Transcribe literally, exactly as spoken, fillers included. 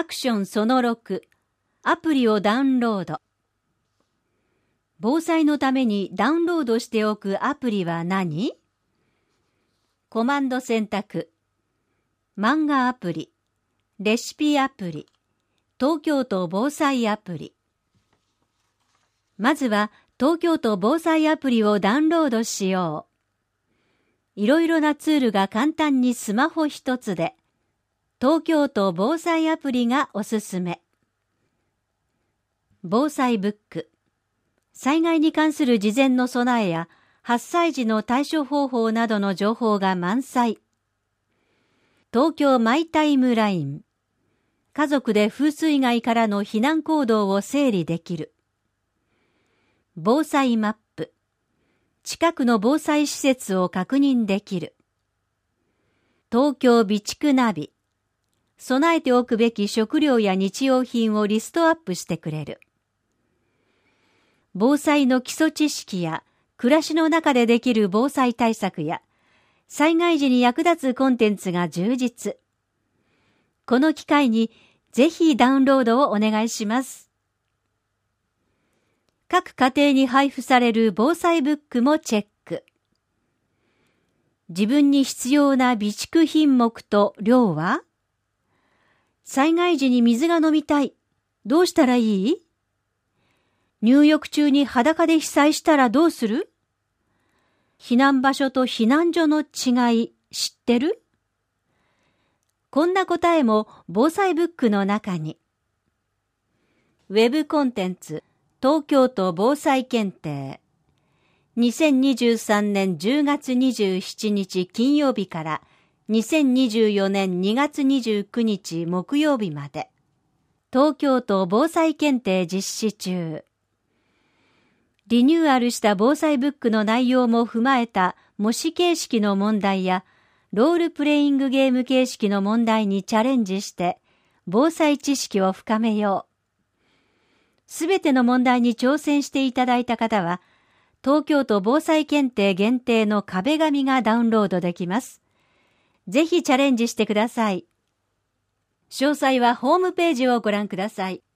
アクションそのろく、アプリをダウンロード。防災のためにダウンロードしておくアプリは何？コマンド選択。漫画アプリ、レシピアプリ、東京都防災アプリ。まずは東京都防災アプリをダウンロードしよう。いろいろなツールが簡単にスマホ一つで、東京都防災アプリがおすすめ。防災ブック。災害に関する事前の備えや発災時の対処方法などの情報が満載。東京マイタイムライン。家族で風水害からの避難行動を整理できる。防災マップ。近くの防災施設を確認できる。東京備蓄ナビ。備えておくべき食料や日用品をリストアップしてくれる。防災の基礎知識や暮らしの中でできる防災対策や災害時に役立つコンテンツが充実。この機会にぜひダウンロードをお願いします。各家庭に配布される防災ブックもチェック。自分に必要な備蓄品目と量は？災害時に水が飲みたい。どうしたらいい？入浴中に裸で被災したらどうする？避難場所と避難所の違い知ってる？こんな答えも防災ブックの中に。ウェブコンテンツ東京都防災検定。にせんにじゅうさんねんじゅうがつにじゅうしちにち金曜日からにせんにじゅうよねんにがつにじゅうくにち木曜日まで。東京都防災検定実施中。リニューアルした防災ブックの内容も踏まえた模試形式の問題やロールプレイングゲーム形式の問題にチャレンジして防災知識を深めよう。すべての問題に挑戦していただいた方は東京都防災検定限定の壁紙がダウンロードできます。ぜひチャレンジしてください。詳細はホームページをご覧ください。